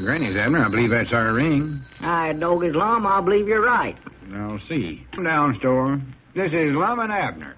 Granny's, Abner. I believe that's our ring. Dog Lum, I believe you're right. I'll see. Come down, store. This is Lum and Abner.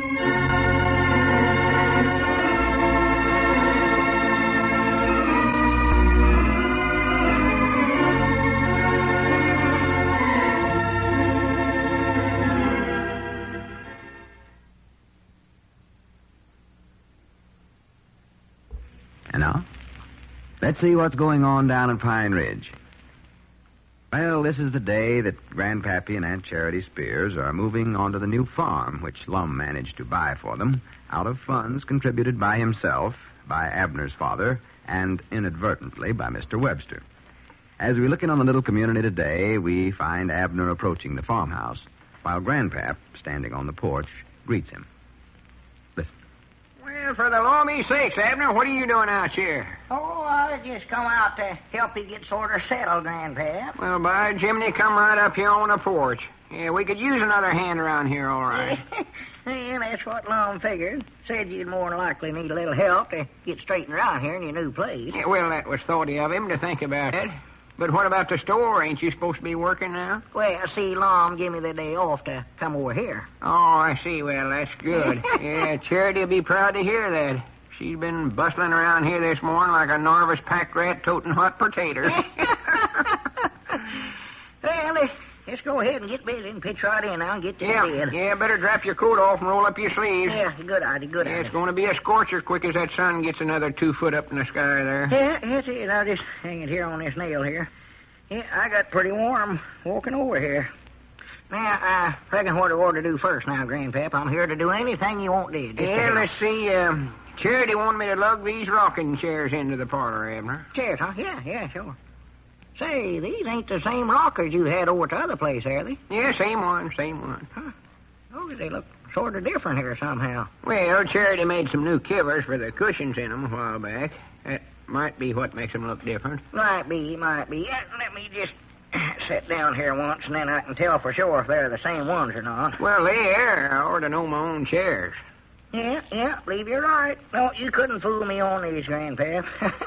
And now, let's see what's going on down in Pine Ridge. Well, this is the day that Grandpappy and Aunt Charity Spears are moving onto the new farm, which Lum managed to buy for them out of funds contributed by himself, by Abner's father, and inadvertently by Mr. Webster. As we look in on the little community today, we find Abner approaching the farmhouse, while Grandpap, standing on the porch, greets him. Listen. Well, for the Lord's sakes, Abner, what are you doing out here? Oh, I just come out to help you get sort of settled, Grandpap. Well, by Jiminy, come right up here on the porch. Yeah, we could use another hand around here, all right. Yeah, that's what Lum figured. Said you'd more than likely need a little help to get straightened around here in your new place. Yeah, well, that was thoughty of him to think about it. But what about the store? Ain't you supposed to be working now? Well, see, Lum give me the day off to come over here. Oh, I see. Well, that's good. Yeah, Charity will be proud to hear that. She's been bustling around here this morning like a nervous pack rat toting hot potatoes. Well, let's go ahead and get busy and pitch right in now and get to bed. Yeah, better drop your coat off and roll up your sleeves. Yeah, good idea, good idea. It's going to be a scorcher quick as that sun gets another 2 foot up in the sky there. Yeah, that's it. I'll just hang it here on this nail here. Yeah, I got pretty warm walking over here. Now, I reckon what I ought to do first now, Grandpap. I'm here to do anything you want did. Yeah, let's see. Charity wanted me to lug these rocking chairs into the parlor, Abner. Chairs, huh? Yeah, sure. Say, these ain't the same rockers you had over at the other place, are they? Yeah, same one. Huh. Oh, they look sort of different here somehow. Well, Charity made some new covers for the cushions in them a while back. That might be what makes them look different. Might be. Yeah, let me just sit down here once, and then I can tell for sure if they're the same ones or not. Well, they are. I ought to know my own chairs. Yeah, believe you're right. No, you couldn't fool me on these, Grandpap.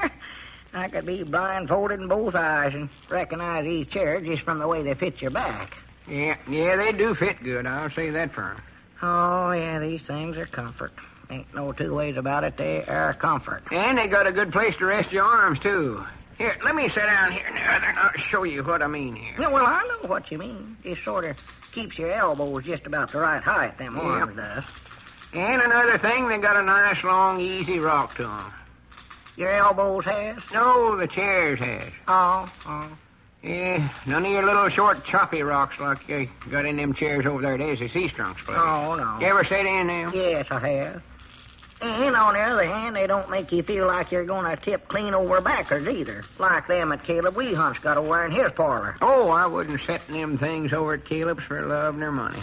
I could be blindfolded in both eyes and recognize these chairs just from the way they fit your back. Yeah, they do fit good. I'll say that for 'em. Oh, yeah, these things are comfort. Ain't no two ways about it. They are comfort. And they got a good place to rest your arms, too. Here, let me sit down here now, and I'll show you what I mean here. Yeah, well, I know what you mean. Just sort of keeps your elbows just about the right height, them arms does. And another thing, they got a nice, long, easy rock to 'em. Your elbows has? No, the chairs has. Oh. Yeah, none of your little short choppy rocks like you got in them chairs over there at Ezzy Seastrunk's place. Oh, no. You ever sit in them? Yes, I have. And on the other hand, they don't make you feel like you're going to tip clean over backwards either, like them at Caleb Weehunt's got over in his parlor. Oh, I wouldn't sit in them things over at Caleb's for love nor money.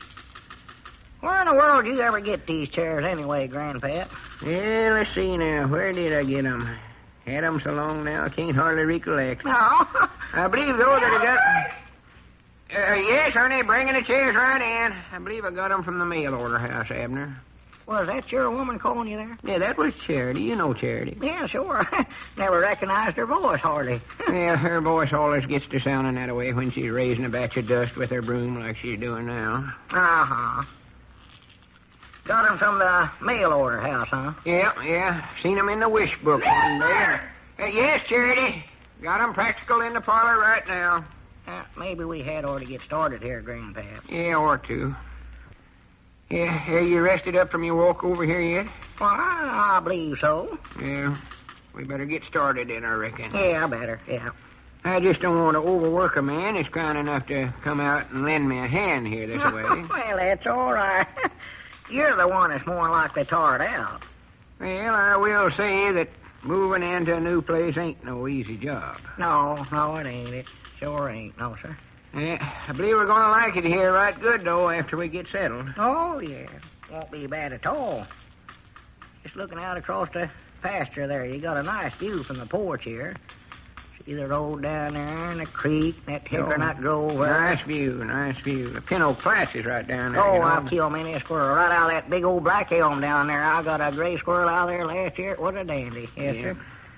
Where in the world did you ever get these chairs anyway, Grandpap? Yeah, let's see now. Where did I get 'em? Had 'em so long now, I can't hardly recollect. No. I believe, though, that I got... yes, Ernie, bringing the chairs right in. I believe I got 'em from the mail order house, Abner. Was that your woman calling you there? Yeah, that was Charity. You know Charity. Yeah, sure. Never recognized her voice, hardly. Yeah, her voice always gets to sounding that way when she's raising a batch of dust with her broom like she's doing now. Uh-huh. Got 'em from the mail order house, huh? Yeah. Seen 'em in the wish book one day. Yes, Charity. Got 'em practical in the parlor right now. Maybe we had ought to get started here, Grandpap. Yeah, or two. Yeah, are you rested up from your walk over here yet? Well, I believe so. Yeah. We better get started then, I reckon. Yeah, better, yeah. I just don't want to overwork a man that's kind enough to come out and lend me a hand here this way. Well, that's all right. You're the one that's more likely tired out. Well, I will say that moving into a new place ain't no easy job. No, it ain't. It sure ain't, no, sir. Yeah, I believe we're going to like it here right good, though, after we get settled. Oh, yeah. Won't be bad at all. Just looking out across the pasture there, you got a nice view from the porch here. See the road down there and the creek, that hickory-nut grove. Nice view. The Pin Oak Flats is right down there. Oh, I'll kill many a squirrel right out of that big old black elm down there. I got a gray squirrel out there last year. It was a dandy. Yes, sir.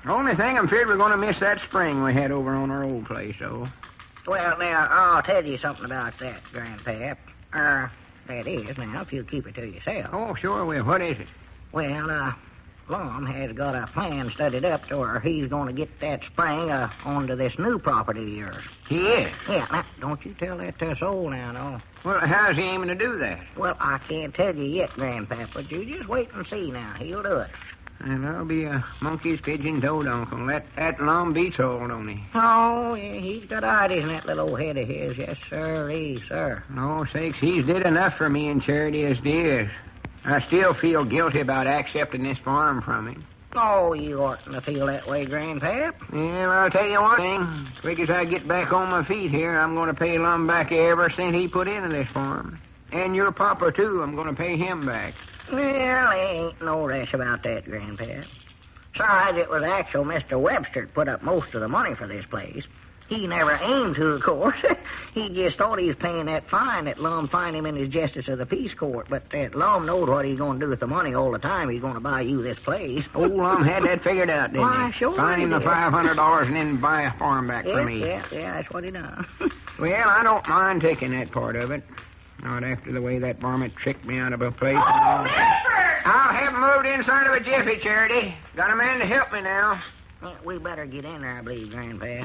Only thing, I'm feared we're going to miss that spring we had over on our old place, though. Well, now, I'll tell you something about that, Grandpap. That is, now, if you'll keep it to yourself. Oh, sure will. What is it? Well, Lum has got a plan studied up to where he's going to get that spring onto this new property of yours. He is? Yeah, now, don't you tell that to us old now, no. Well, how's he aiming to do that? Well, I can't tell you yet, Grandpap, but you just wait and see now. He'll do it. And that'll be a monkey's pigeon-toed, Uncle. That Lum be told, don't he? Oh, yeah, he's got ideas in that little old head of his. Yes, sir. No, sakes, he's did enough for me and Charity as it is. I still feel guilty about accepting this farm from him. Oh, you oughtn't to feel that way, Grandpap. Yeah, well, I'll tell you one thing. As quick as I get back on my feet here, I'm going to pay Lum back every cent he put into this farm. And your papa, too. I'm going to pay him back. Well, there ain't no rush about that, Grandpap. Besides, it was actual Mr. Webster that put up most of the money for this place. He never aimed to, of course. He just thought he was paying that fine that Lum fined him in his Justice of the Peace Court. But that Lum knowed what he's going to do with the money all the time. He's going to buy you this place. Oh, Lum had that figured out, didn't Why, he? sure Fine him the he did. $500 and then buy a farm back for me. Yeah, that's what he done. Well, I don't mind taking that part of it. Not after the way that varmint tricked me out of a place. Oh, Milford! I'll have him moved inside of a jiffy, Charity. Got a man to help me now. Yeah, we better get in there, I believe, Grandpap.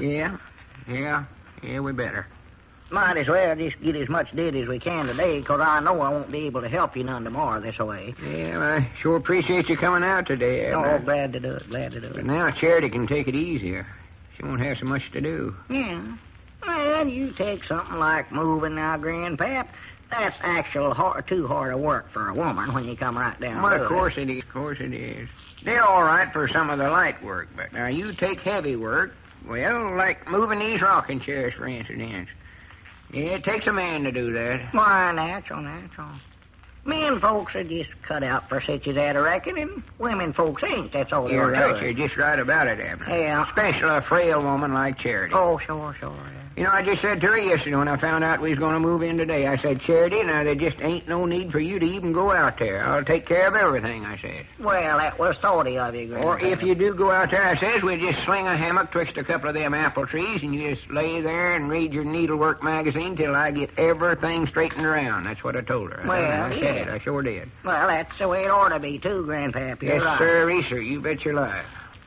Yeah, we better. Might as well just get as much did as we can today, 'cause I know I won't be able to help you none tomorrow this way. Yeah, well, I sure appreciate you coming out today, Abner. Oh, glad to do it. But now Charity can take it easier. She won't have so much to do. Yeah. Well, you take something like moving now, Grandpap. That's too hard a work for a woman when you come right down Well, to of course it is. They're all right for some of the light work, but now you take heavy work, well, like moving these rocking chairs, for instance. Yeah, it takes a man to do that. Why, natural. Men folks are just cut out for such as that, I reckon, and women folks ain't. That's all You're there right. is. You're just right about it, Abner. Yeah. Especially a frail woman like Charity. Oh, sure, yeah. You know, I just said to her yesterday when I found out we was going to move in today, I said, Charity, now there just ain't no need for you to even go out there. I'll take care of everything, I said. Well, that was thoughty of you, Grandpap. Or if you do go out there, I says, we'll just sling a hammock twixt a couple of them apple trees, and you just lay there and read your needlework magazine till I get everything straightened around. That's what I told her. Well, I said yeah. it. I sure did. Well, that's the way it ought to be, too, Grandpap. You're Yes, right. sir. You bet your life.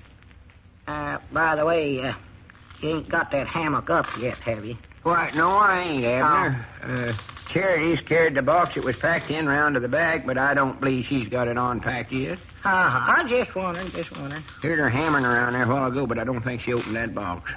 By the way, you ain't got that hammock up yet, have you? Why, no, I ain't, Abner. Charity's carried the box it was packed in round to the back, but I don't believe she's got it unpacked yet. I just wondering. Heard her hammering around there a while ago, but I don't think she opened that box.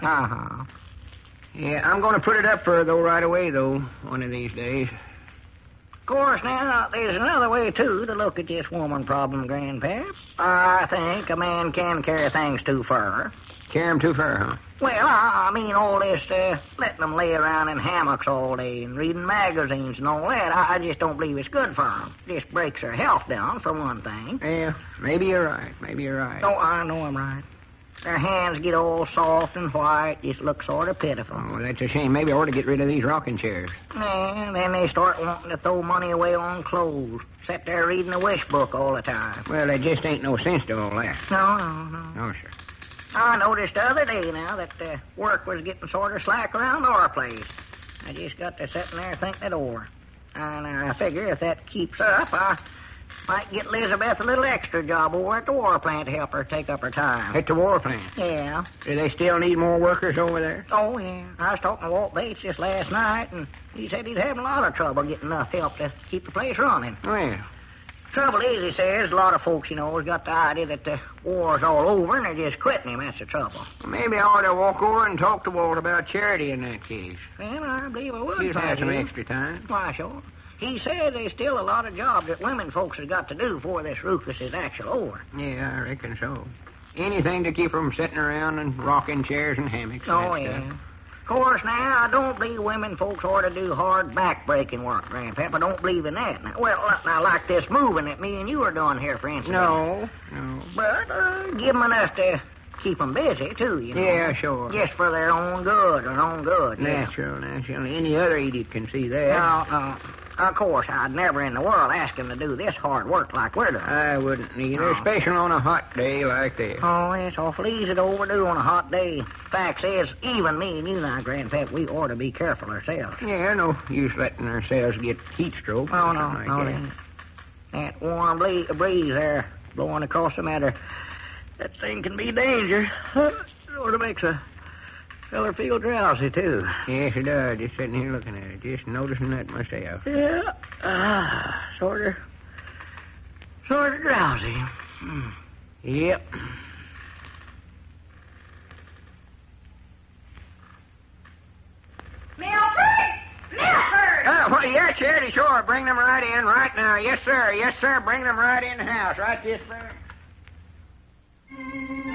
Yeah, I'm going to put it up for her, though, right away, though, one of these days. Of course, now, there's another way, too, to look at this woman problem, Grandpap. I think a man can carry things too far. Carry 'em too far, huh? Well, I mean all this, letting them lay around in hammocks all day and reading magazines and all that. I just don't believe it's good for them. Just breaks their health down, for one thing. Yeah, maybe you're right. Oh, I know I'm right. Their hands get all soft and white, just look sort of pitiful. Oh, that's a shame. Maybe I ought to get rid of these rocking chairs. And then they start wanting to throw money away on clothes. Sit there reading a wish book all the time. Well, there just ain't no sense to all that. No. No, sir. I noticed the other day now that work was getting sort of slack around our place. I just got to sitting there thinking it over. And I figure if that keeps up, I might get Elizabeth a little extra job over at the war plant to help her take up her time. At the war plant. Yeah. Do they still need more workers over there? Oh, yeah. I was talking to Walt Bates just last night, and he said he's having a lot of trouble getting enough help to keep the place running. Well, Trouble is, he says, a lot of folks, has got the idea that the war's all over and they're just quitting him. That's the trouble. maybe I ought to walk over and talk to Walt about Charity in that case. Well, I believe I would. She'd have some Paddy. extra time. Why, sure. He said there's still a lot of jobs that women folks have got to do before this Rufus is actually over. Yeah, I reckon so. Anything to keep them sitting around and rocking chairs and hammocks. and Oh, that yeah. stuff. Of course, now, I don't believe women folks ought to do hard back-breaking work, Grandpap. I don't believe in that. Now, like this moving that me and you are doing here, for instance. No. But give them enough to keep them busy, too, Yeah, sure. Just for their own good. Yeah. Natural. Any other idiot can see that. No. Of course, I'd never in the world ask him to do this hard work like we're doing. I wouldn't either, Oh. especially on a hot day like this. Oh, it's awful easy to overdo on a hot day. Fact is, even me and you now, Grandpap, we ought to be careful ourselves. Yeah, no use letting ourselves get heat stroke. Oh, or no, something no, like that warm breeze there blowing across the matter, that thing can be dangerous. Sort of makes a feller feel drowsy, too. that. Yes, it does. Just sitting here looking at it, just noticing that myself. Yeah, sort of drowsy. Yep. Well, yeah, Charity, sure. Bring them right in right now. Yes, sir. Yes, sir. Bring them right in the house. Right this minute.